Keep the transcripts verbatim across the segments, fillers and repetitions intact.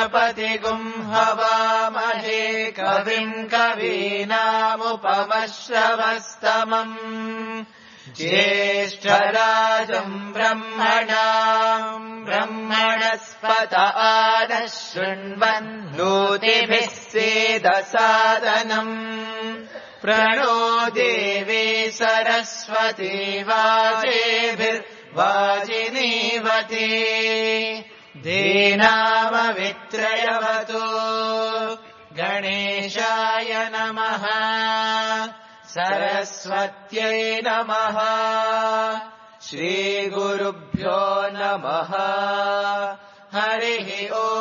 गणपतिगुम् हवामहे कविम् कवीनामुपमश्रवस्तमम् ज्येष्ठराजम् ब्रह्मणाम् ब्रह्मणस्पत आदः शृण्वन् नोतिभिः सेदसादनम् प्रणो देवी सरस्वती वाजेभिर्वाजिनीवती धेनामवित्रयवतु गणेशाय नमः सरस्वत्यै नमः श्रीगुरुभ्यो नमः हरिः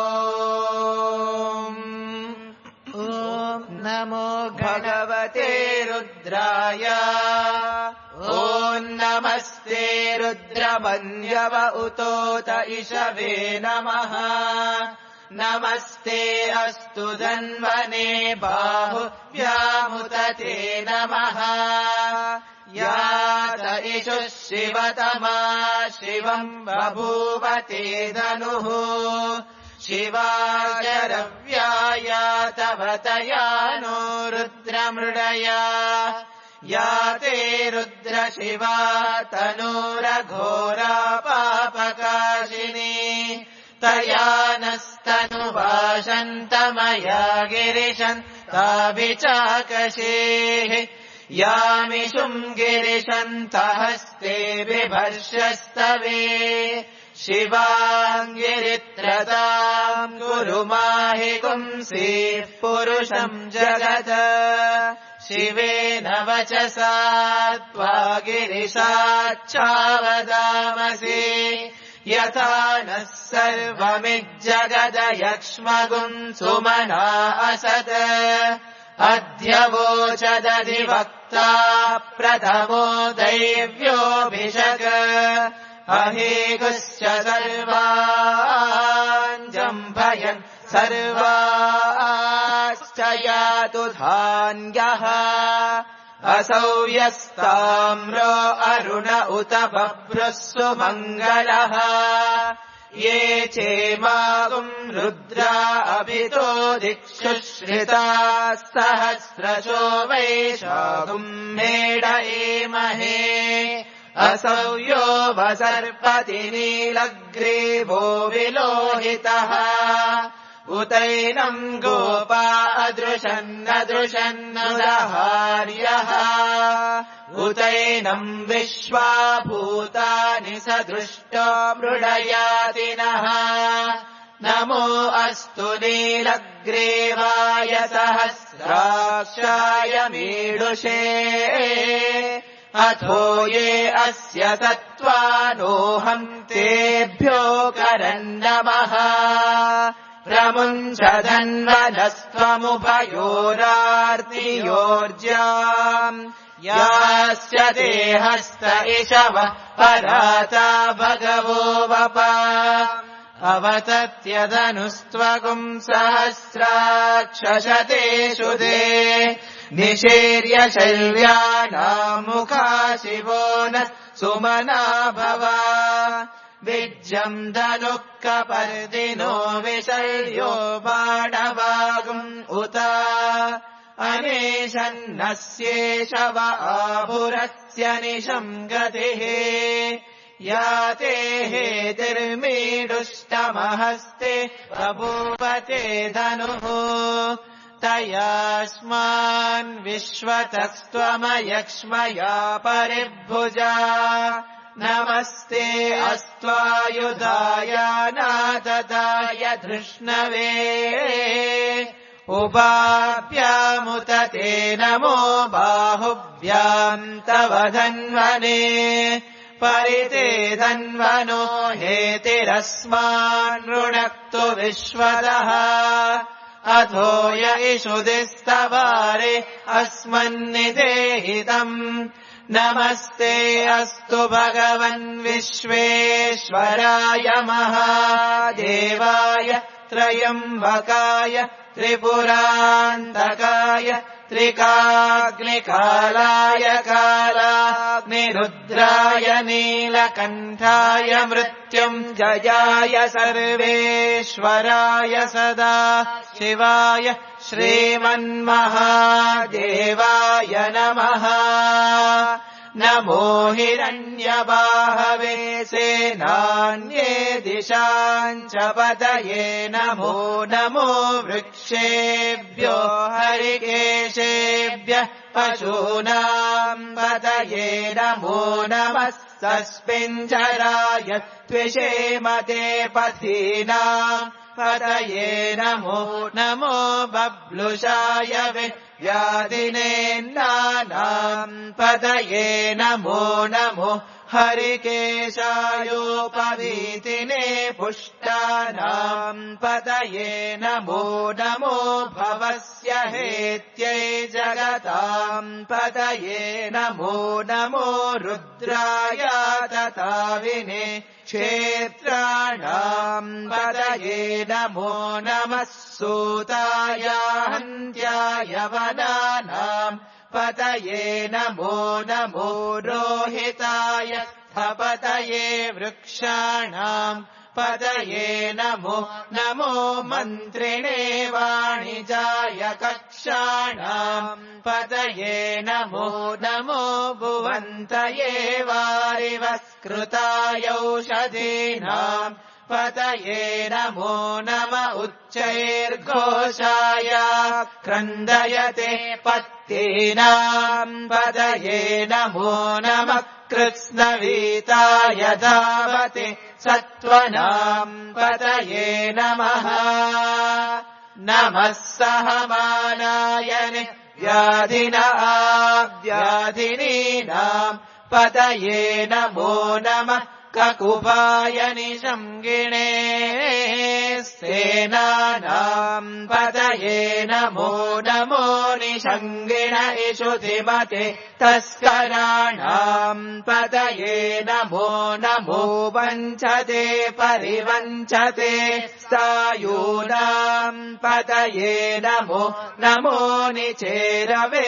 ओम् ॐ नमो भगवते रुद्राय ॐ नमस्ते रुद्रमन्यव उतोत इषवे नमः नमस्ते अस्तु धन्वने बाहुव्यामुदते नमः यात इषुः शिवतमा शिवम् बभूवते धनुः शिवाशरव्याया तव तया नो रुद्रमृडया या ते रुद्रशिवा तनूरघोरा पापकाशिनी तया नस्तनुवाशन्तमया गिरिशन् ताभिचाकशेः यामिषुम् गिरिशन्तहस्ते बिभर्षस्तवे शिवाङ्गिरित्रताम् गुरु माहि पुंसीः पुरुषम् जगत् शिवेन वचसा त्वा गिरिशाच्छावदामसि यथा नः सर्वमिज्जगदयक्ष्मगुम् सुमना असत् अध्यवोचदधिवक्ता प्रथमो दैव्योऽभिषक् अहेगुश्च सर्वाञ्जम्भयन् सर्वाश्च यातु धान्यः असौ यस्ताम्रो अरुण उत बभ्रुः सुमङ्गलः ये चेमागुम् रुद्रा अभितो दिक्षु श्रिताः सहस्रशो वैशागुम् मेढ एमहे असौ यो वसर्पति नीलग्रीवो विलोहितः उतैनम् गोपा अदृशन्नदृशन्नुदहार्यः उतैनम् विश्वा भूतानि सदृष्टो मृडयातिनः नमो अस्तु नीलग्रीवाय सहस्राक्षाय मीडुषे अथो ये अस्य तत्त्वानोऽहम् तेभ्यो करन्नमः प्रमुञ्चधन्वनस्त्वमुभयोरार्तियोर्जाम् यास्य देहस्त इषवः पराता भगवो वप अवतत्यदनुस्त्वगुम् सहस्राक्षशतेषु दे निशीर्य शैव्यानामुखा शिवो न सुमना भव विज्जम् धनुः कपर्दिनो विशल्यो बाणवागुम् उत अनेशन्नस्येषव आभुरस्य निशम् गतिः याते हेतिर्मीडुष्टमहस्ते बभूवते धनुः तयास्मान् विश्वतस्त्वमयक्ष्मया परिभुजा नमस्ते अस्त्वायुधाय नाददाय धृष्णवे उभाभ्यामुत ते नमो बाहुभ्याम् तव धन्वने परिते धन्वनो हेतिरस्मान् ऋणक्तु विश्वदः अथो य इषुदिस्तवारे अस्मन्निदेहितम् नमस्ते अस्तु भगवन् विश्वेश्वराय महादेवाय त्रयम्बकाय त्रिपुरान्तकाय त्रिकाग्निकालाय कालाग्निरुद्राय नीलकण्ठाय मृत् मृत्युञ्जयाय सर्वेश्वराय सदा शिवाय श्रीमन्महादेवाय नमः। नमो हिरण्यबाहवे सेनान्ये दिशाञ्च पतये नमो नमो वृक्षेभ्यो हरिकेशेभ्यः पशूनाम् पतये नमो नमः सस्मिञ्जराय त्विषेमते पथीनाम् पतये नमो नमो बब्लुषाय व्याधिनेन्नानाम् पतये नमो नमो हरिकेशायोपवीतिने पुष्टानाम् पतये नमो नमो भवस्य हेत्यै जगताम् पतये नमो नमो रुद्राय तताविने क्षेत्राणाम् पतये नमो नमः सूताय हन्त्याय वनानाम् पतये नमो नमो रोहिताय पतये वृक्षाणाम् पतये नमो नमो मन्त्रिणे वाणिजाय कक्षाणाम् पतये नमो नमो भुवन्तये वारिवस्कृताय औषधीनाम् पतये नमो नम उच्चैर्घोषाय क्रन्दयते पत्तीनाम् पतये नमो नमः कृत्स्नवीताय धावते सत्त्वनाम् पतये नमः। नमः सहमानाय व्याधिना व्याधिनीनाम् पतये नमो नमः ककुपाय निशङ्गिणे सेनानाम् पतये नमो नमो निशङ्गिण इषुधिमते तस्कराणाम् पतये नमो नमो वञ्चते परिवञ्चते सायूनाम् पतये नमो नमो निचेरवे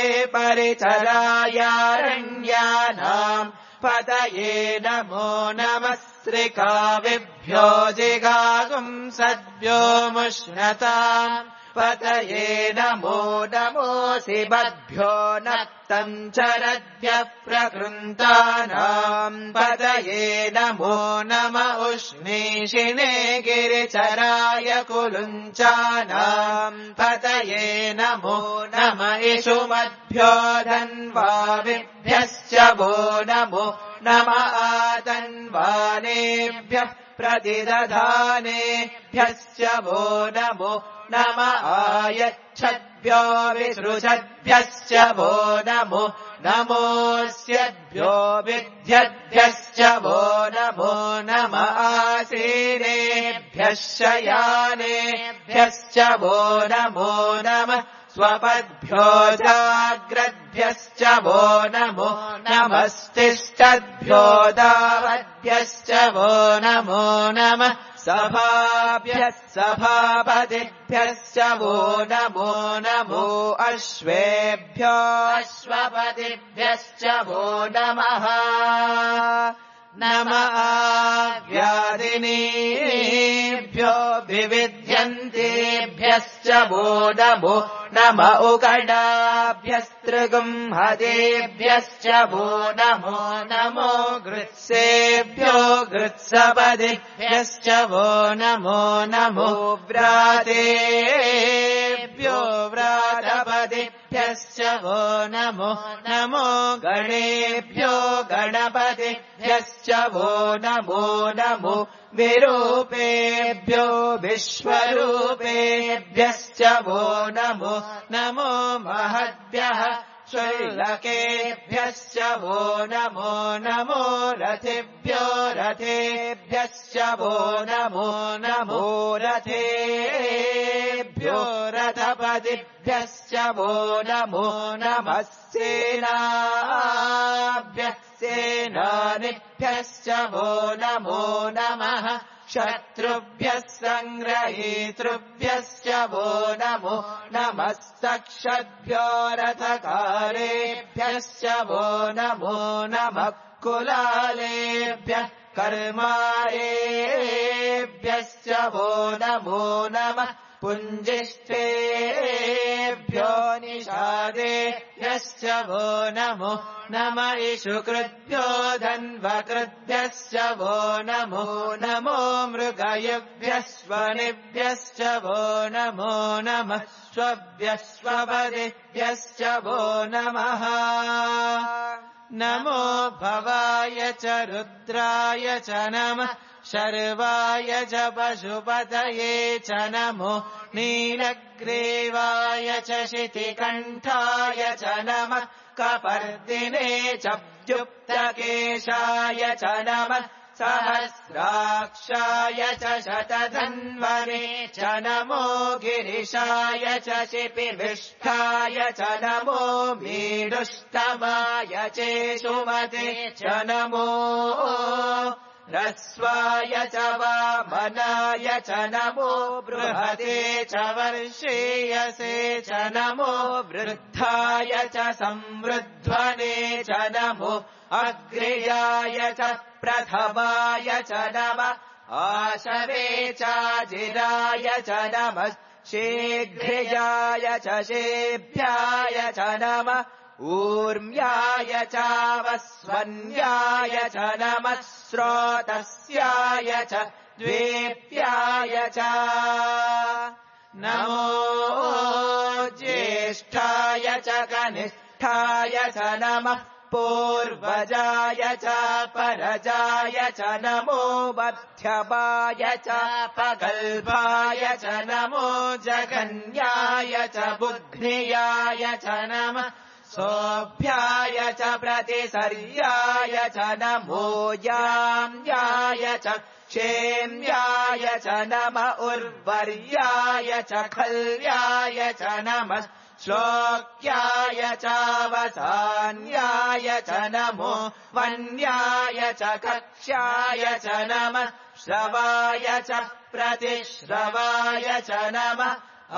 परिचरायारण्यानाम् पतये नमो नमः श्रीकाविभ्यो जिगागुम् सद्भ्यो मुष्णताम् पतये नमो नमो शिवद्भ्यो नक्तम् चरद्भ्यः प्रकृन्तानाम् पतये नमो नम उष्णीषिणे गिरिचराय कुलुञ्चानाम् पतये नमो नम इषुमद्भ्यो धन्वाविभ्यश्च वो नमो नम आतन्वानेभ्यः प्रतिदधानेभ्यश्च वो नमो नम आयच्छद्भ्यो विसृजद्भ्यश्च वो नमो नमोऽस्यद्भ्यो विद्यद्भ्यश्च वो नमो नम आसीनेभ्यः शयानेभ्यश्च वो नमो नमः स्वपद्भ्यो जाग्रद्भ्यश्च वो नमो नमस्तिष्ठद्भ्यो दावद्भ्यश्च वो नमो नमः सभाभ्यः सभापतिभ्यश्च वो नमो नमो अश्वेभ्यो अश्वपतिभ्यश्च वो नमः नमः व्याधिनीभ्यो विविध्यन्तेभ्यश्च वो नमो नम उकडाभ्यस्त्रिगुंहदेभ्यश्च वो नमो नमो गृत्सेभ्यो गृत्सपदिभ्यश्च वो नमो नमो व्रातेभ्यो व्रातपदिभ्यश्च वो नमो नमो गणेभ्यो गणपतिभ्यश्च वो नमो नमो विरूपेभ्यो विश्वरूपेभ्यश्च वो नमो नमो महद्भ्यः शैलकेभ्यश्च वो नमो नमो रथेभ्यो रथेभ्यश्च वो नमो नमो रथेभ्यो रथपतिभ्यश्च वो नमो नमः सेनाभ्यः सेनानिभ्यश्च वो नमो नमः शत्रुभ्यः सङ्ग्रहीतृभ्यश्च वो नमो नमः सक्षद्भ्यो रथकारेभ्यश्च वो नमो नमः कुलालेभ्यः कर्मारेभ्यश्च वो नमो नमः पुञ्जिष्ठेभ्यो निषादेभ्यश्च वो नमो नम इषुकृभ्यो धन्वकृभ्यश्च वो नमो नमो मृगयुभ्यश्वनिभ्यश्च वो नमो नमः स्वभ्यश्वपदिभ्यश्च वो नमः नमो भवाय च रुद्राय च नमः शर्वाय च पशुपतये च नमो नीलग्रीवाय च शितिकण्ठाय च नमः कपर्दिने च व्युक्तकेशाय च नमः सहस्राक्षाय च शतधन्वने च नमो गिरिशाय च शिपिविष्ठाय च नमो मीडुष्टमाय चेषुमते च नमो रस्वाय च वामनाय च नमो बृहते च वर्षेयसे च नमो वृद्धाय च संवृध्वने च नमो अग्र्याय च प्रथमाय च नमः आशवे चाजिराय च नमः शीघ्रयाय च शेभ्याय च नमः ऊर्म्याय चावस्वन्याय च नमः स्रोतस्याय च द्वेप्याय च नमो ज्येष्ठाय च कनिष्ठाय च नमः पूर्वजाय च परजाय च नमो मध्यमाय च पगल्भाय च नमो जगन्याय च बुध्नियाय च नमः सोऽभ्याय च प्रतिसर्याय च नमो याम्याय च क्षेम्याय च नम उर्वर्याय च खल्याय च नमः श्लोक्याय चावसान्याय च नमो वन्याय च कक्ष्याय च नमः श्रवाय च प्रतिश्रवाय च नमः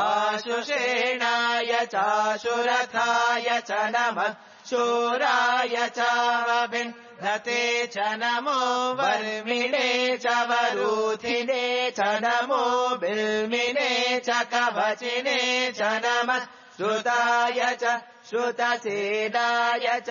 आशुषेणाय चाशुरथाय च नमः शूराय चावभिन्धते च नमो वर्मिणे च वरूथिने च नमो बिल्मिने च कवचिने च नमः श्रुताय च श्रुतसेनाय च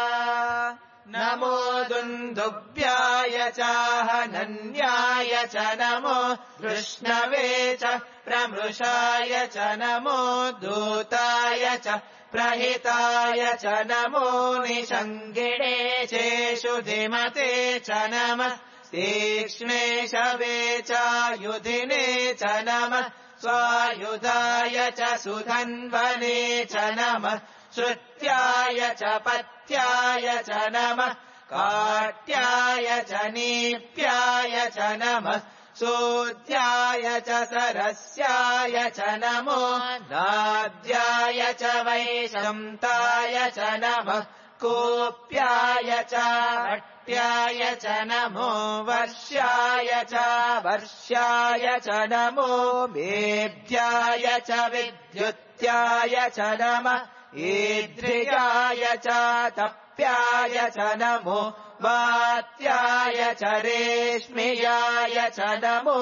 नमो दुन्दुभ्याय च हनन्याय च नमो कृष्णवे च प्रमृषाय च नमो दूताय च प्रहिताय च नमो निषङ्गिणे चेषुधिमते च नमः तीक्ष्णे शवे चायुधिने च नमः स्वायुधाय च सुधन्वने च नमः श्रुत्याय च पत्याय च नमः काट्याय च नीप्याय च नमः सूद्याय च सरस्याय च नमो नाद्याय च वैशन्ताय च नमः कोप्याय च भट्ट्याय च नमो वर्ष्याय च वर्ष्याय च नमो मेध्याय च विद्युत्याय च नमः ईद्रियाय च तप्याय च नमो वात्याय च रेश्मियाय च नमो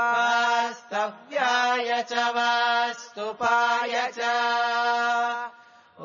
वास्तव्याय च वास्तुपाय च ॐ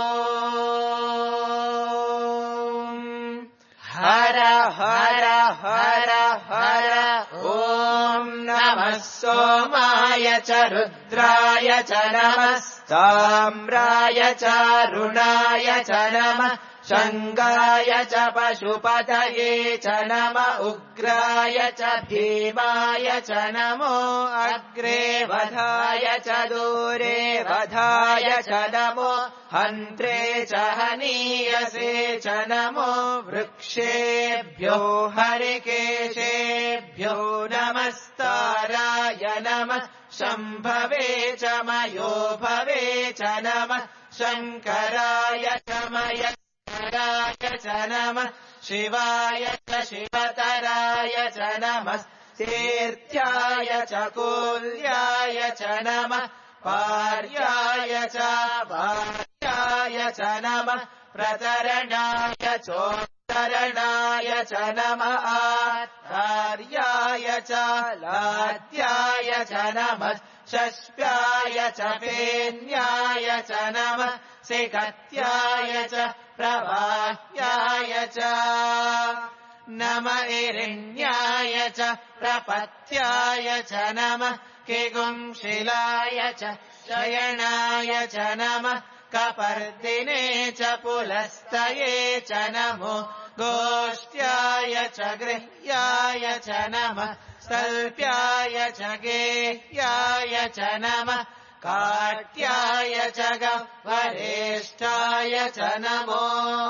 हर हर हर हर ॐ नमः सोमाय च रुद्राय च नमः ताम्राय च रुणाय च नमः शङ्गाय च पशुपतये च नम उग्राय च भीमाय च नमो अग्रे वधाय च दूरे वधाय च नमो हन्त्रे च हनीयसे च नमो वृक्षेभ्यो हरिकेशेभ्यो नमस्ताराय नमः शम्भवे च मयो भवे च नमः शङ्कराय च मय राय च नमः शिवाय च शिवतराय च नमः तीर्थ्याय च कूल्याय च नमः पार्याय च भार्याय च नमः प्रतरणाय चोत्तराय करणाय च नमः आर्याय च लाद्याय च नमः शस्प्याय च फेन्याय च नमः सिकत्याय च प्रवाह्याय च नम इरिण्याय च प्रपत्याय च नमः किगुंशिलाय च शयनाय च नमः कपर्दिने च पुलस्तये च नमो गोष्ट्याय च गृह्याय च नमः स्तल्प्याय च गेह्याय च नमः काट्याय च गह्वरेष्ठाय च नमो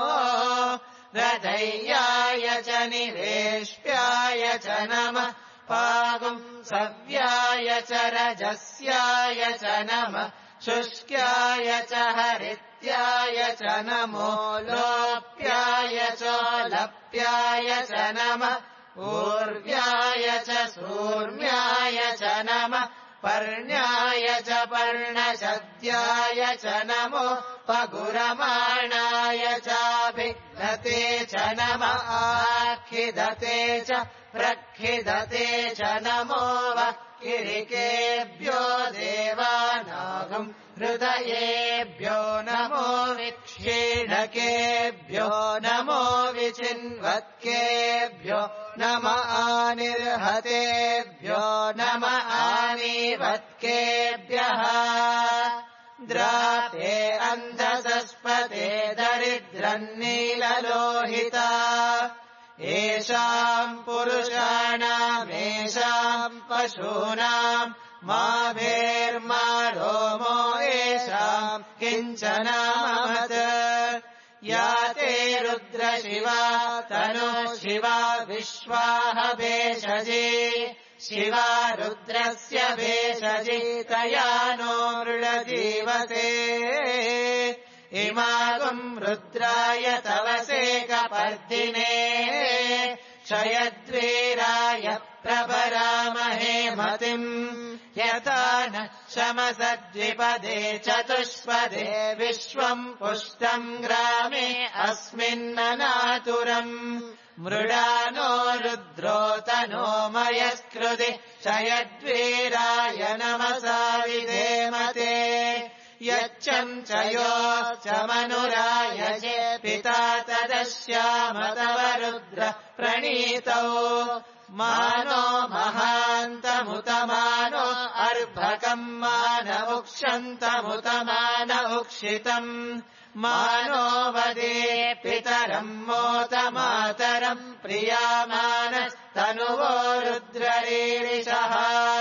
रजय्याय च निरेष्प्याय च नमः पागुंसव्याय च रजस्याय च नमः शुष्क्याय च हरित्याय च नमो लोप्याय च लप्याय च नमः ऊर्व्याय च सूर्म्याय च नमः पर्ण्याय च पर्णशद्याय च नमो पगुरमाणाय चाभिधते च नमः आखिधते च प्रखिधते च नमो वः किरिकेभ्यो देवानागम् हृदयेभ्यो नमो विक्षीणकेभ्यो नमो विचिन्वत्केभ्यो नम आनिर्हतेभ्यो नम आनीवत्केभ्यः द्राते अन्धसस्पते दरिद्रन्नीललोहिता येषाम् पुरुषाणामेषाम् पशूनाम् मा भेर्मा रोमो येषाम् किञ्चनामत् या ते रुद्रशिवा तनु शिवा विश्वाह भेषजे शिवा रुद्रस्य भेषजे तया नो मृळजीवते इमागुम् रुद्राय तवसे कपर्दिने क्षयद्वीराय प्रभरामहे मतिम् यथा न शमसद्विपदे चतुष्पदे विश्वम् पुष्टम् ग्रामे अस्मिन्ननातुरम् मृडानो रुद्रो तनो मयस्कृति क्षयद्वीराय नमसा विधेमते यच्चम् च यो च मनुराय चे पिता तदस्याम तव रुद्र प्रणीतौ मानो महान्तमुतमानो अर्भकम् मानमुक्षन्तमुतमान उक्षितम् मानो वदे पितरम् मोत मातरम् प्रियामानस्तनुवो रुद्ररीरिषः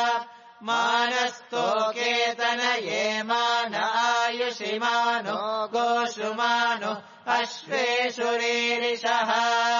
मानस्तोकेतनये मान आयुषिमानो गोषुमानो अश्वेषु रीरिषः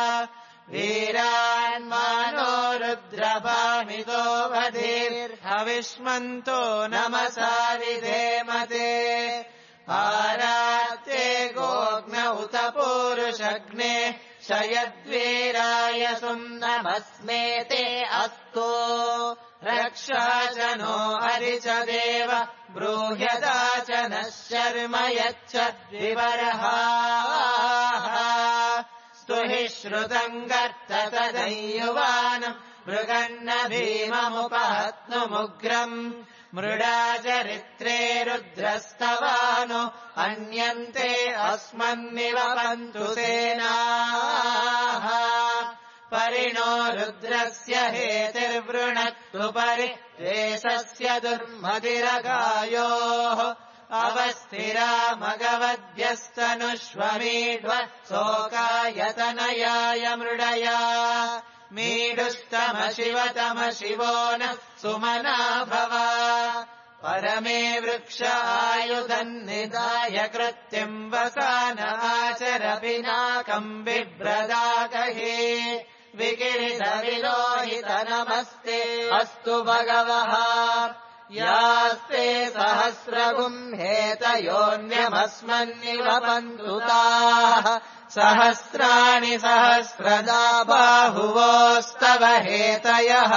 वीरान्मानो रुद्रभामितो वधीर्हविष्मन्तो नमसा विधेमते आरात्ते गोग्न उत पूरुषग्ने शयद्वीराय सुम्नमस्मेते अस्तु रक्षाचनो हरिच देव ब्रूह्यदाचनः शर्म यच्छद्विबर्हाः स्तुहि श्रुतम् गर्त तदयुवानम् मृगन्न भीममुपहत्नुमुग्रम् मृडाचरित्रे रुद्रस्तवानो अन्यन्ते अस्मन्निवपन्तु सेनाः परिणो रुद्रस्य हेतिर्वृणक्तु परि द्वेषस्य दुर्मदिरगायोः अवस्थिरा मगवद्भ्यस्तनुष्वमीढ्व शोकायतनयाय मृडया मीडुस्तम शिवतम शिवो न सुमना भव परमे वृक्ष आयुधन्निधाय कृत्यम् वसान आचर पिनाकम् बिभ्रदागहे विगिरिधविलोहित नमस्ते अस्तु भगवः यास्ते सहस्रगुम्हेतयोऽन्यमस्मन्निवपन्तु ताः सहस्राणि सहस्रदा बाहुवोस्तव हेतयः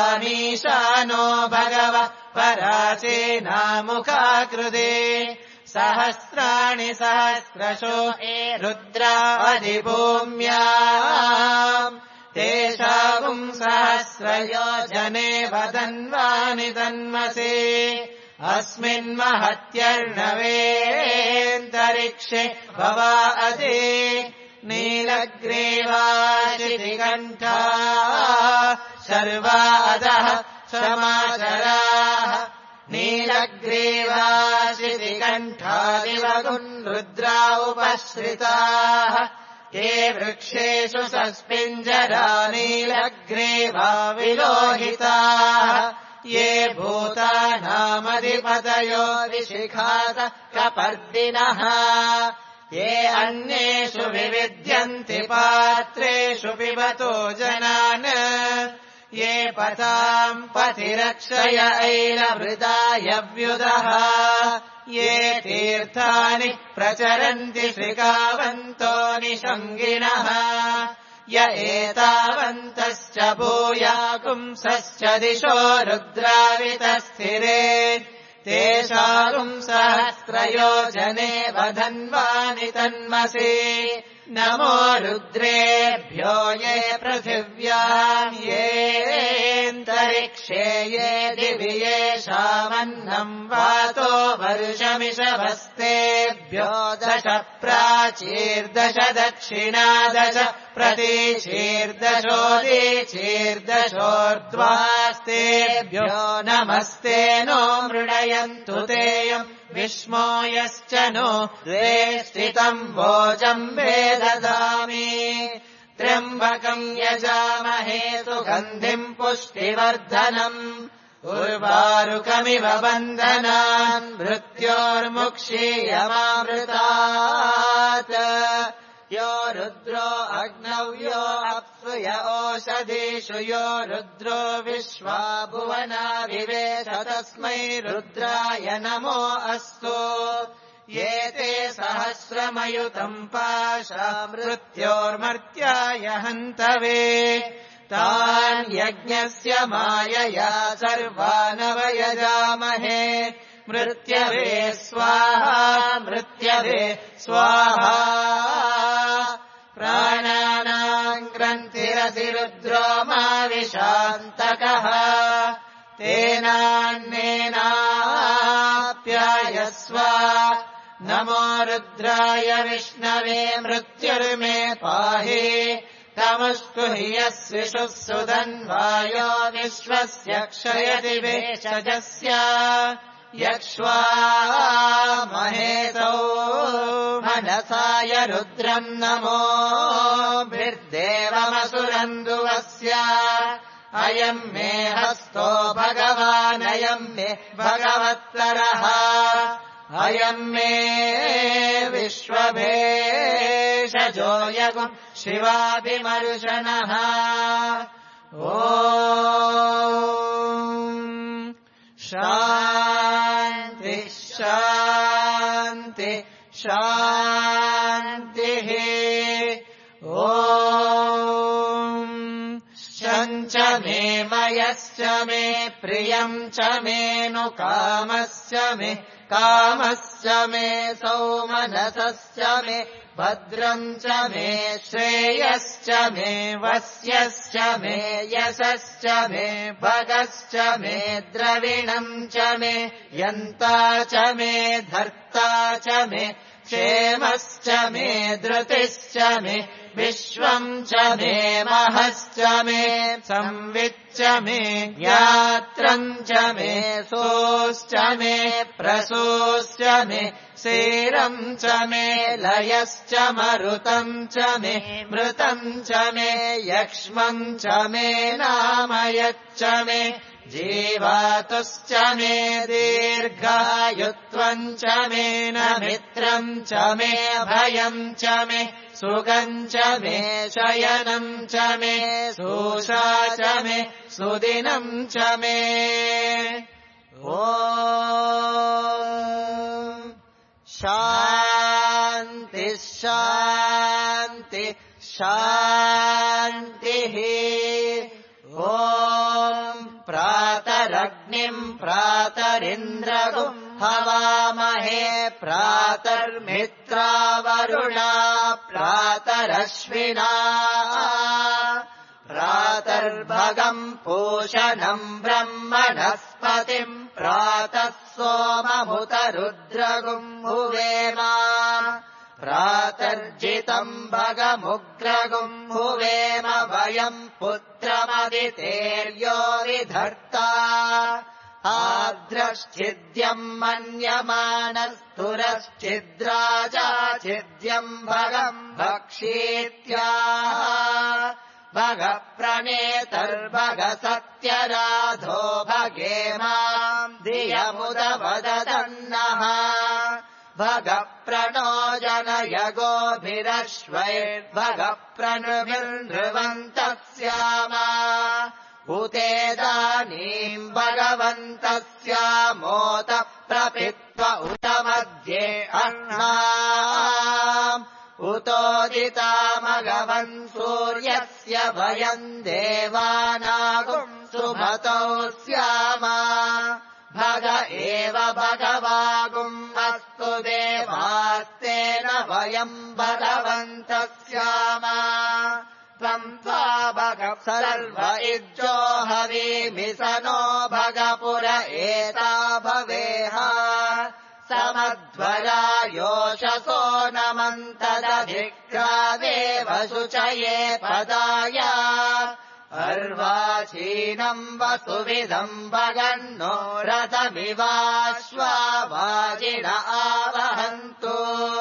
तासामीशानो भगवः पराचेनामुखाकृते सहस्राणि सहस्रशो ये रुद्रादिभूम्याम् तेषाम् सहस्रयोजने वदन्वानि तन्मसे अस्मिन्महत्यर्णवेऽन्तरिक्षे भवादे नीलग्रीवाशितिकण्ठा शर्वादः समाचराः नीलग्रीवाशितिकण्ठादिवगुन् रुद्रा उपश्रिताः ते वृक्षेषु सस्पिञ्जरा नीलग्रीवा विलोहिताः ये भूतानामधिपतयो विशिखात कपर्दिनः ये अन्येषु विविद्यन्ति पात्रेषु पिबतो जनान् ये पताम् पथिरक्षय ऐलवृदायव्युदः ये तीर्थानि प्रचरन्ति श्रिकावन्तो निषङ्गिणः य एतावन्तश्च भूयाकुंसश्च दिशो रुद्रावितस्थिरे तेषाम् सहस्रयोजने वधन्वानि तन्मसे नमो रुद्रेभ्यो ये पृथिव्याम् येऽन्तरिक्षे ये दिवि येषामन्नम् वातो वर्षमिषभस्तेभ्यो दश प्राचीर्दश दक्षिणा दश प्रतीचीर्दशोदीचीर्दशोर्ध्वास्तेभ्यो नमस्ते नो मृडयन्तु तेयम् विष्मो यश्च नो द्वे स्थितम् भोजम् वेदधामि त्र्यम्बकम् यजामहे सुगन्धिम् पुष्टिवर्धनम् उर्वारुकमिव बन्धनान् मृत्योर्मुक्षीयमामृतात् यो रुद्रो अग्नौ यो अप्सु य ओषधीषु यो रुद्रो विश्वा भुवना विवेश तस्मै रुद्राय नमो अस्तु ये ते सहस्रमयुतम् पाशा मृत्योर्मर्त्याय हन्तवे तान् यज्ञस्य मायया सर्वानवयजामहे मृत्यवे स्वाहा मृत्यवे स्वाहा प्राणानाम् ग्रन्थिरसि रुद्रो माविशान्तकः तेनान्नेनाप्यायस्व नमो रुद्राय विष्णवे मृत्युर्मे पाहि तमस्तु हि यस्विषुः सुधन्वायो विश्वस्य क्षयति वेषजस्य यक्ष्वा महेतौ मनसाय रुद्रम् नमोभिर्देवमसुरन्दुवस्य अयम् मे हस्तो भगवानयम् मे भगवत्तरः अयम् मे विश्वभेषजो यगुम् शिवाभिमर्शनः ॐ शान्ति शान्ति शान्तिः ॐ शञ्च मे मयश्च मे प्रियम् च मे नु कामश्च मे कामश्च मे सौमनसश्च मे भद्रम् च मे श्रेयश्च मे वस्यश्च मे यशश्च मे भगश्च मे द्रविणम् च मे यन्ता च मे धर्ता च मे क्षेमश्च मे धृतिश्च मे विश्वम् च मे महश्च मे संविच्च मे ज्ञात्रम् च मे सोश्च मे प्रसोश्च मे सेरम् च मे लयश्च मरुतम् च मे मृतम् च मे यक्ष्मम् च मे नामयच्च मे जीवातुश्च मे दीर्घायुत्वम् च मे न मित्रम् च मे भयम् च मे सुगम् च मे शयनम् च मे सुषा च मे सुदिनम् च मे ॐ शान्ति शान्ति शान्तिः ॐ प्रातरग्नि अग्निम् प्रातरिन्द्रगुम् हवामहे प्रातर्मित्रावरुणा प्रातरश्विना प्रातर्भगम् पूषणम् ब्रह्मणस्पतिम् प्रातः सोममुतरुद्रगुम् हुवेम प्रातर्जितम् भगमुग्रगुम् हुवेम वयम् पुत्रमदितेर्यो विधर्ता आद्रश्चिद्यम् मन्यमानस्तुरश्चिद्राजाचिद्यम् भगम् भक्षीत्या भगप्रणेतर्भगसत्यराधो भगेमाम् धियमुदवदन्नः भगप्रणो जनयगोभिरश्वैर्भगप्रणुभिर्नृवन्तः स्यामा उतेदानीम् भगवन्तः स्यामोत प्रपित्व उत मध्ये अह्नाम् उतोदितामगवन् सूर्यस्य भयम् देवानागुम् सुमतौ स्यामा भग एव भगवागुम् अस्तु देवास्तेन वयम् भगवन्तः स्यामा त्वम् त्वा भग सर्व इज्जो हवीमि स नो भगपुर एता भवेह समध्वरा योषसो नमन्तदधिक्रावेव शुचये पदाय अर्वाचीनम् वसुविदम् भगन्नो रथमिवाश्वावाजिन आवहन्तु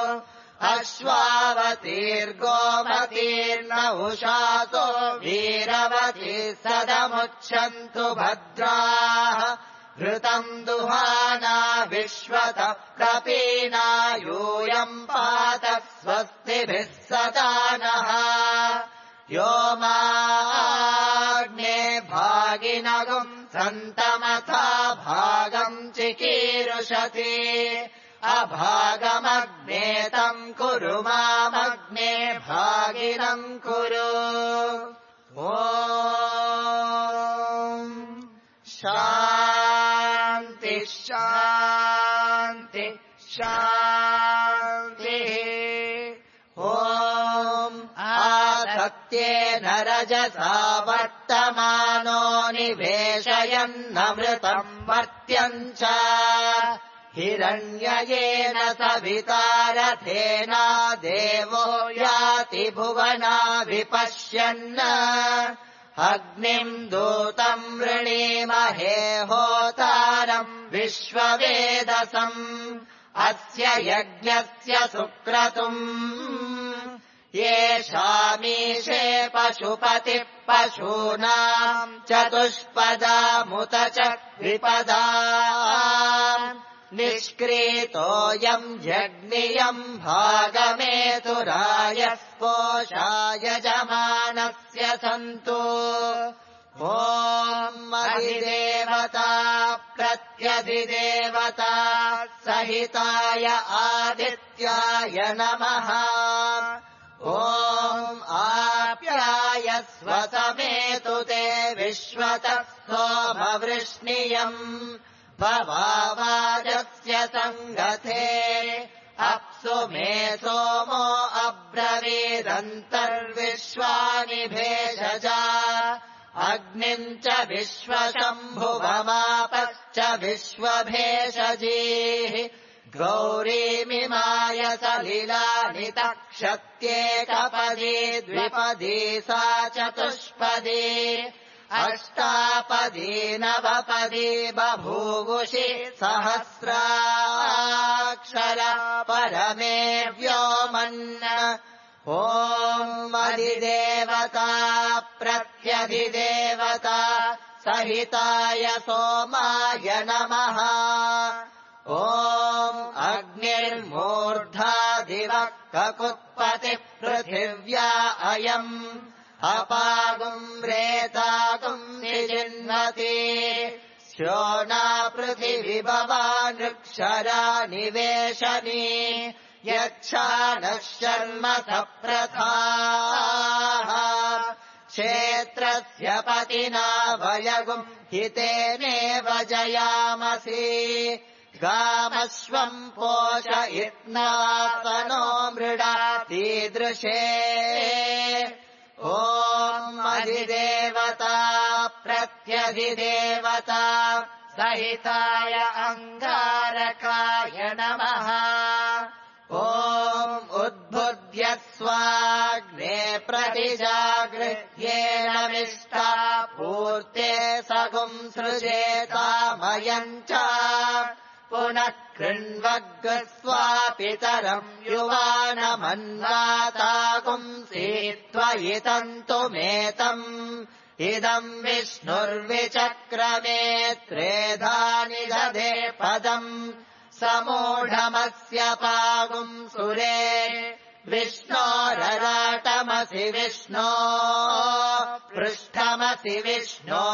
अश्वावतीर्गोमतीर्न उषासो वीरवती सदमुच्छन्तु भद्राः घृतम् दुहाना विश्वतः प्रपीना यूयम् पात स्वस्तिभिः सदानः यो माग्ने भागिनगुम् सन्तमथा भागम् चिकीर्षति अभागमग्ने तम् कुरु मामग्ने भागिनम् कुरु ॐ शान्ति शान्ति शान्तिः ॐ आसत्येन रजसा वर्तमानो निवेशयन्नमृतम् मर्त्यम् च हिरण्ययेन सवितारथेना देवो याति भुवना विपश्यन् अग्निम् दूतम् वृणीमहे होतारम् विश्ववेदसम् अस्य यज्ञस्य सुक्रतुम् येषामीशे पशुपतिः पशूनाम् चतुष्पदामुत च विपदा निष्क्रीतोऽयम् जग्नियम् भागमेतुरायः पोषाय जमानस्य सन्तु ॐ अधिदेवता प्रत्यधिदेवता सहिताय आदित्याय नमः ॐ आप्यायस्व समेतु ते विश्वतः सोमवृष्णियम् भवावाजस्य सङ्गते अप्सु मे सोमो अब्रवीदन्तर्विश्वानि भेषजा अग्निम् च विश्वशम्भुवमापश्च विश्वभेषजीः गौरीमिमाय सलिलानि तक्षत्येकपदी द्विपदी सा चतुष्पदी अष्टापदी नवपदी बभूवुषि सहस्राक्षर परमे व्योमन् ॐ अधिदेवता प्रत्यधिदेवता सहिताय सोमाय नमः ॐ अग्निर्मूर्धादिवः ककुत्पतिः पृथिव्या अयम् अपागुम् रेतागुम् निजिन्वति श्योना पृथिविभवा नृक्षरा निवेशनी यच्छानः शर्म सप्रथाः क्षेत्रस्य पतिना वयगुम् हितेनेव जयामसि गामश्वम् पोषयित्नासनो मृडातीदृशे ॐ अधिदेवता प्रत्यधिदेवता सहिताय अङ्गारकाय नमः ॐ उद्बुद्ध्य स्वाग्ने प्रतिजागृह्येन विष्टा पूर्ते सगुम् सृजेतामयम् च पुनः कृण्वग्स्वापितरम् युवानमन्वातागुंसि त्वयितन्तुमेतम् इदम् विष्णुर्विचक्रमे त्रेधानि दधे पदम् समूढमस्य पागुम् सुरे विष्णोरराटमसि विष्णो पृष्ठमसि विष्णो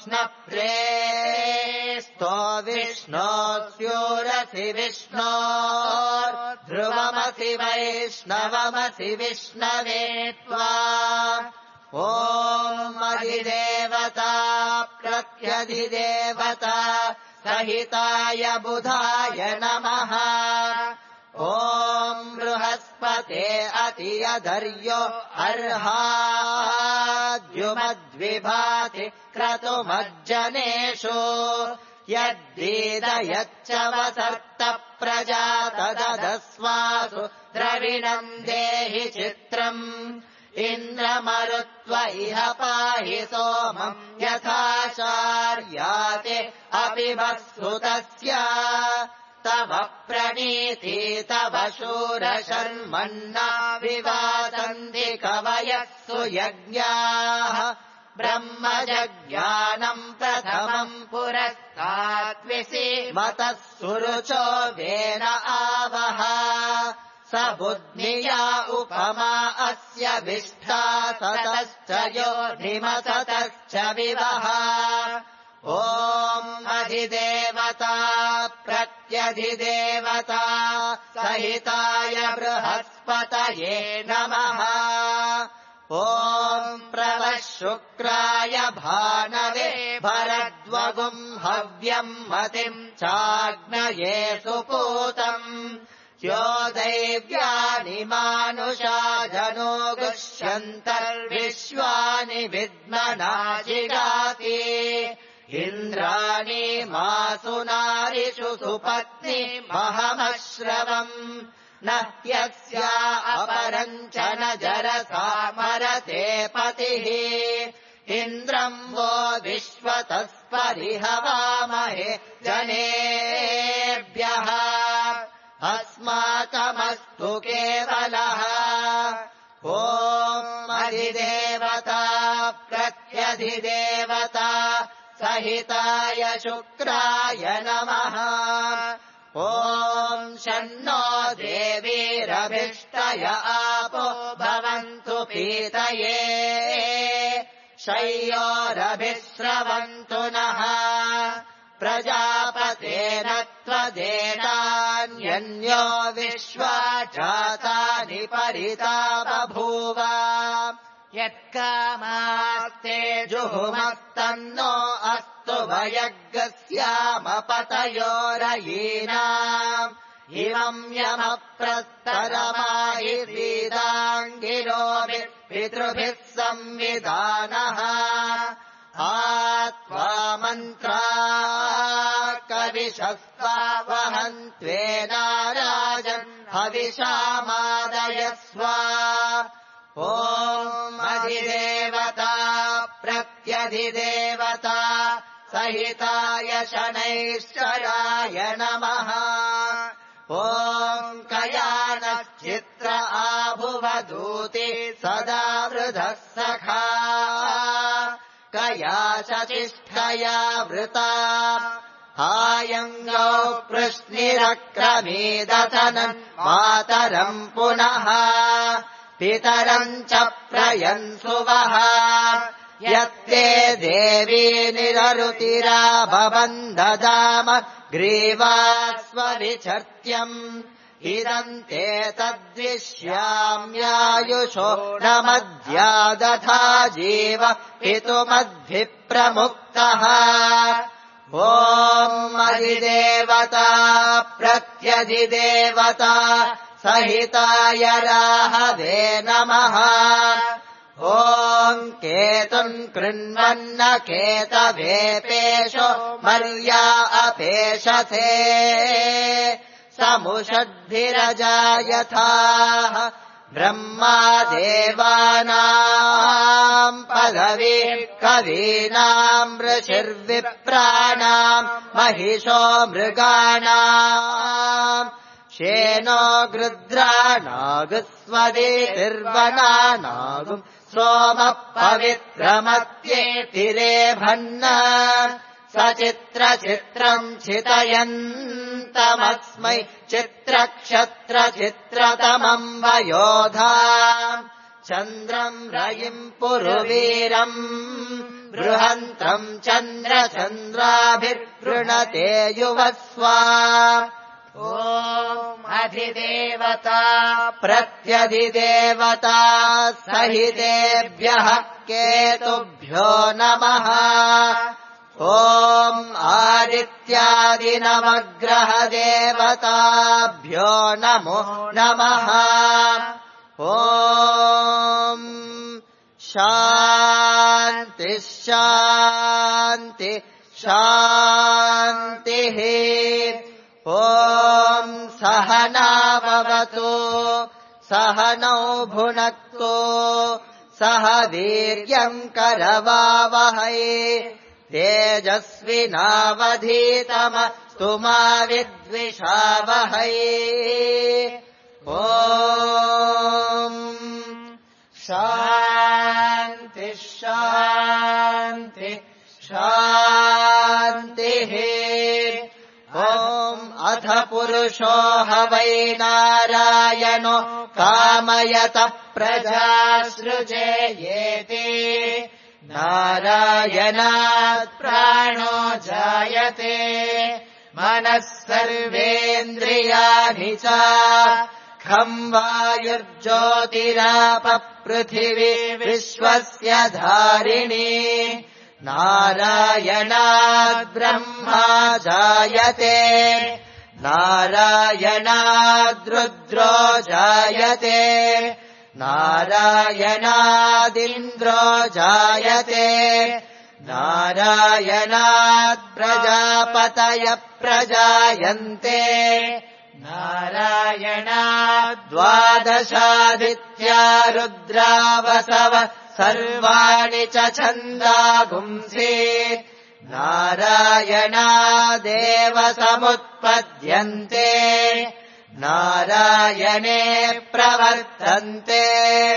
स्नप्रेस्तो विष्णो स्यूरसि विष्णो ध्रुवमसि वैष्णवमसि विष्णवे त्वा ॐ अधिदेवता प्रत्यधिदेवता सहिताय बुधाय नमः ॐ बृहस्पते अतियधर्यो अर्हाद्युमद्विभाति क्रतुमज्जनेषु यद्दीदयच्च वसर्त प्रजा तदधस्वासु द्रविणम् देहि चित्रम् इन्द्रमरुत्व इह पाहि सोमम् यथाचार्याते अपि वत्सुतस्य तव प्रणीति तव शूरशर्मन्ना विवासन्ति कवयः सुयज्ञाः ब्रह्मजज्ञानम् प्रथमम् पुरस्ताद्विसीमतः सुरुचो वेन आवह स बुद्धिया उपमा अस्य विष्ठा सतश्च योधिमसतश्च विवह ॐ अधिदेवता प्रत्यधिदेवता सहिताय बृहस्पतये नमः ॐ प्रवः शुक्राय भानवे भरद्वगुम् हव्यम् मतिम् चाग्नये सुपूतम् यो दैव्यानि मानुषा जनो गुष्यन्तर्विश्वानि विद्मनाजिगाति इन्द्राणि मासु नारिषु सुपत्नि महमश्रवम् न ह्यस्या अपरम् च न जरसा मरते पतिः इन्द्रम् वो विश्वतः परिहवामहे जनेभ्यः अस्माकमस्तु केवलः ॐ अधिदेवता प्रत्यधिदेवता सहिताय शुक्राय नमः ॐ शन्नो देवीरभिष्टय आपो भवन्तु पीतये शय्योरभिस्रवन्तु नः प्रजापतेन त्वदेनान्यन्यो विश्वा जातानि परिता बभूव यत्कामास्ते जुहुमस्तन्नो अस्तु भयग्स्यामपतयोरयीनाम् इमम् यमप्रस्तरमाहि वेदाङ्गिरोभिः पितृभिः संविधानः आत्वा मन्त्रा कविशस्वा वहन्त्वेनाराजन् हविषामादयस्व ॐ अधिदेवता प्रत्यधिदेवता सहिताय शनैश्चराय नमः ॐ कयानश्चित्र आभुवदूति सदा वृधः सखा कया चतिष्ठया वृता आयङ्गौ पृश्निरक्रमीदतनन् मातरम् पुनः पितरम् च प्रयन्सुवः यत्ते देवी निररुतिरा भवन् ददाम ग्रीवास्वविचर्त्यम् हिदन्ते तद्विश्याम्यायुषो न मद्यादथा जीव पितुमद्भिप्रमुक्तः ॐ अधिदेवता प्रत्यधिदेवता सहिताय राहवे नमः ॐ केतुम् कृण्वन्न केतवेपेशो मर्या अपेशथे समुषद्भिरजायथाः ब्रह्मा देवानाम् पदवी कवीनाम् ऋषिर्विप्राणाम् महिषो मृगाणाम् शेनो गृध्राणागुस्वदेतिर्वनानागुम् सोमः पवित्रमत्येतिरेभन्न सचित्रचित्रम् चितयन्तमस्मै चित्रक्षत्रचित्रतमम् वयोधा चन्द्रम् रयिम् पुरुवीरम् बृहन्तम् चन्द्रचन्द्राभिर्वृणते युवस्वा ॐ अधिदेवता प्रत्यधिदेवता सहितेभ्यः केतुभ्यो नमः ॐ आदित्यादिनवग्रहदेवताभ्यो नमो नमः ॐ शान्ति शान्ति शान्तिः ॐ सहनाववतु सहनौ भुनक्तु सह वीर्यम् करवावहै तेजस्विनावधीतमस्तु मा विद्विषावहै ॐ शान्ति शान्ति शान्तिः ॐ अथ पुरुषो ह वै नारायणो कामयतः प्रजासृजेयेति नारायणात् प्राणो जायते मनः सर्वेन्द्रियाणि च खं वायुर्ज्योतिरापः पृथिवी विश्वस्य धारिणी नारायणात् ब्रह्मा जायते नारायणाद् रुद्रो जायते नारायणादिन्द्रो जायते नारायणात् प्रजापतयः प्रजायन्ते नारायणात् द्वादशादित्या रुद्रावसव सर्वाणि च छन्दागुंसि नारायणादेव समुत्पद्यन्ते नारायणे प्रवर्तन्ते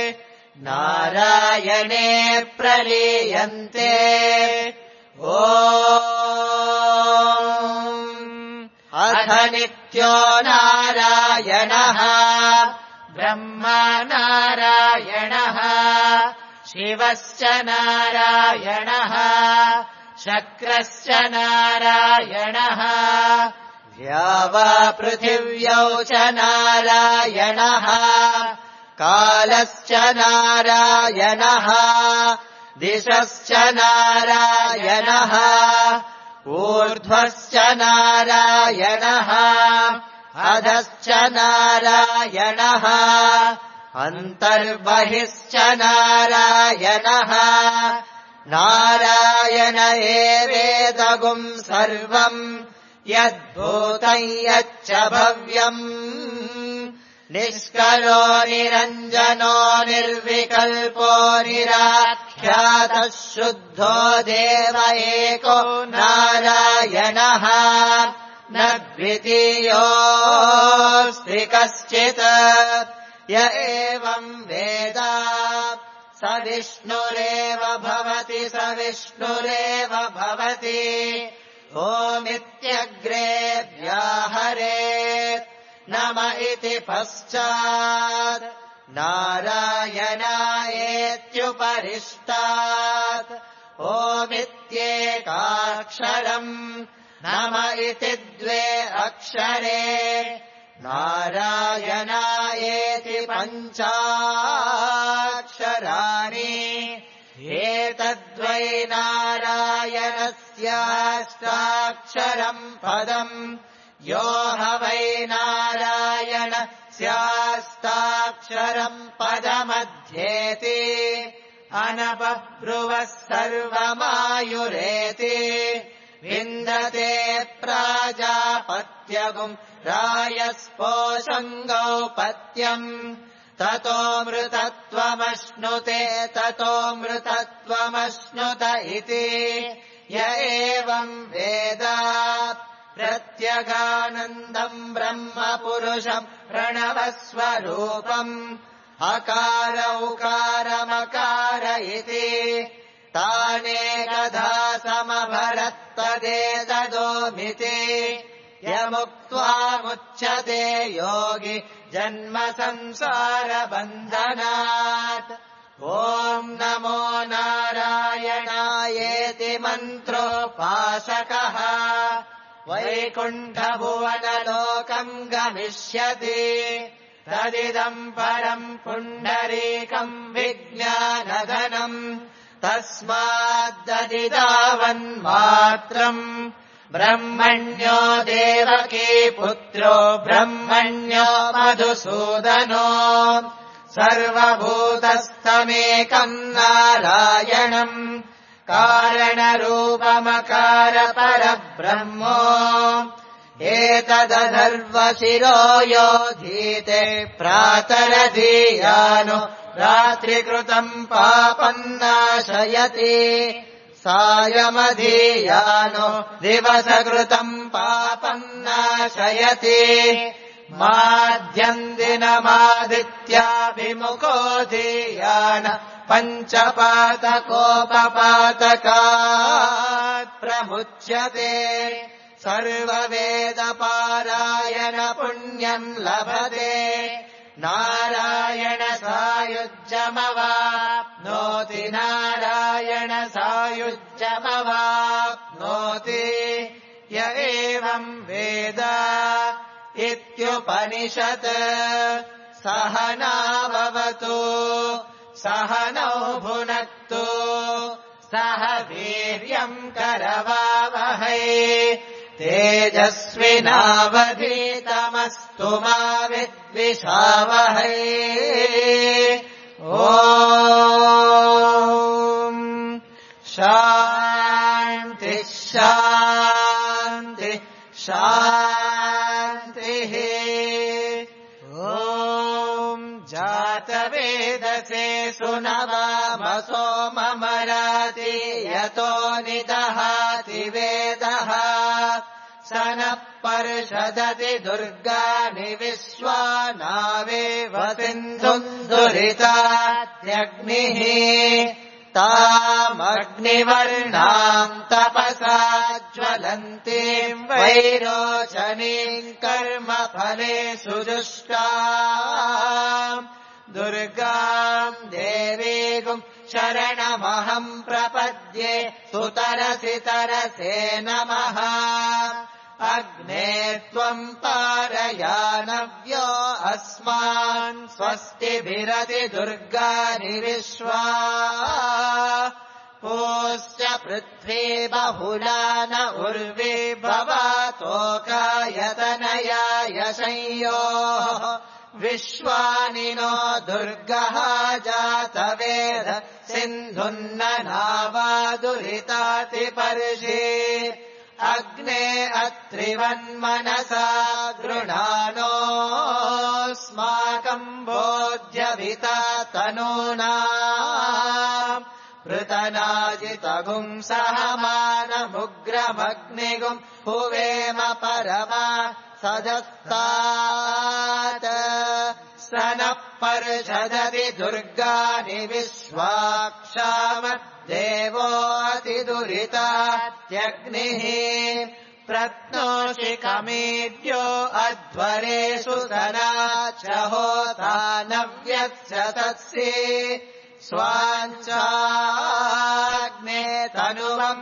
नारायणे प्रलीयन्ते ॐ अथ नित्यो नारायणः ब्रह्मा नारायणः शिवश्च नारायणः शक्रश्च नारायणः द्यावा पृथिव्यौ च नारायणः कालश्च नारायणः दिशश्च नारायणः ऊर्ध्वश्च नारायणः अधश्च नारायणः अन्तर्बहिश्च नारायणः नारायण एवेदगुं सर्वम् यद्भूतं यच्च भव्यम् निष्कलो निरञ्जनो निर्विकल्पो निराख्यातः शुद्धो देव एको नारायणः न द्वितीयोऽस्ति कश्चित् य एवम् वेद स विष्णुरेव भवति स विष्णुरेव भवति ओमित्यग्रे व्याहरेत् नम इति पश्चात् नारायणायेत्युपरिष्टात् ओमित्येकाक्षरम् नम इति द्वे अक्षरे नारायणायेति पञ्चाक्षराणि एतद्वै नारायणस्याष्टाक्षरम् पदम् यो ह वै नारायणस्याष्टाक्षरम् पदमध्येति अनबभ्रुवः सर्वमायुरेति विन्दते प्राजापत्यगुम् रायस्पोषङ्गौपत्यम् ततोऽमृतत्वमश्नुते ततोऽमृतत्वमश्नुत इति य एवम् वेद प्रत्यगानन्दम् ब्रह्म पुरुषम् प्रणवस्वरूपम् अकार उकारमकार इति तानेकधा समभरत्तदेतदोमिति यमुक्त्वामुच्यते योगी जन्म संसारबन्धनात् ॐ नमो नारायणायेति मन्त्रोपासकः वैकुण्ठभुवनलोकम् गमिष्यति तदिदम् परम् पुण्डरीकम् विज्ञानघनम् तस्माद्ददिदावन्मात्रम् ब्रह्मण्यो देवकी पुत्रो ब्रह्मण्यो मधुसूदनो सर्वभूतस्थमेकम् नारायणम् कारणरूपमकारपरब्रह्मो एतदधर्वशिरो योधीते प्रातरधीयानो रात्रिकृतम् पापम् नाशयति सायमधीयानो दिवसकृतम् पापम् नाशयति माध्यम् दिनमादित्याभिमुखो धीयान पञ्चपातकोपपातकात् प्रमुच्यते सर्ववेदपारायण पुण्यम् लभते नारायण सायुज्यमवाप्नोति नारायण सायुज्यमवाप्नोति य एवम् वेद इत्युपनिषत् सहनाववतु सहनौ भुनक्तु सह वीर्यम् करवावहै तेजस्विनावधीतमस्तु मा विद्विषावहै ॐ शान्ति शान्ति शान्तिः ॐ जातवेदसे सुनवामसो ममराति यतो निदहाति वेदः स नः पर्षदति दुर्गाणि विश्वानावेव सिन्धुम् दुरितात्यग्निः तामग्निवर्णाम् तपसा ज्वलन्तीम् वैरोचनीम् कर्मफले सुजुष्टाम् दुर्गाम् देवीगुम् शरणमहम् प्रपद्ये सुतरसि तरसे नमः अग्ने त्वम् पारयानव्यो अस्मान् स्वस्तिभिरति दुर्गाणि विश्वा पूश्च पृथ्वी बहुला न उर्वी भवातोकायतनयाय संयोः विश्वानि नो दुर्गः जातवेद सिन्धुन्न नावादुरितातिपर्षि अग्ने अत्रिवन्मनसा गृणानोऽस्माकम् बोध्यविता तनूना पृतनाजितगुम् सहमानमुग्रमग्निगुम् हुवेम परमा सदस्तात् स नः पर्षदति दुर्गाणि विश्वाक्षाम देवोऽतिदुरितात्यग्निः प्रत्नोषि कमेद्यो अध्वरेषु सनाच्छहोता नव्यत्सतत्सि स्वाञ्चाग्ने तनुवम्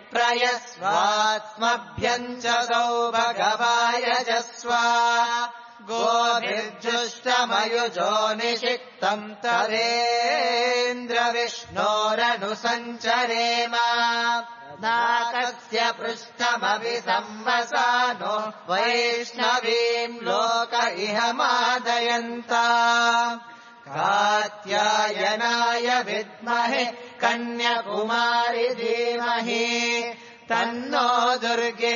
विप्रयस्वात्मभ्यम् च सौभगवाय जस्वा गोभिर्जुष्टमयुजो निषिक्तम् तदेन्द्रविष्णोरनुसञ्चरेम नाकस्य पृष्ठमभि संवसानो वैष्णवीम् लोक इह मादयन्ता कात्यायनाय विद्महे कन्याकुमारि धीमहि तन्नो दुर्गिः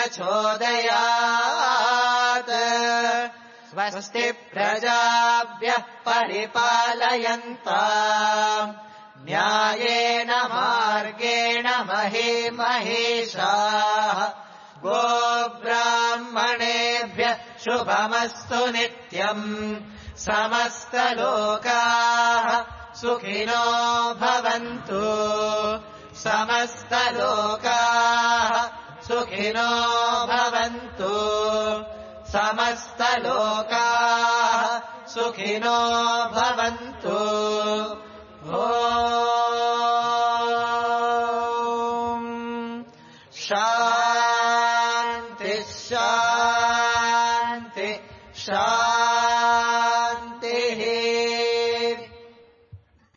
प्रचोदयात् स्वस्ति प्रजाभ्यः परिपालयन्ता न्यायेन मार्गेण मही महिषाः गोब्राह्मणेभ्यः शुभमस्तु नित्यम् समस्तलोकाः सुखिनो भवन्तु समस्तलोकाः सुखिनो भवन्तु समस्तलोकाः सुखिनो भवन्तु ॐ शान्ति शान्ति शान्ति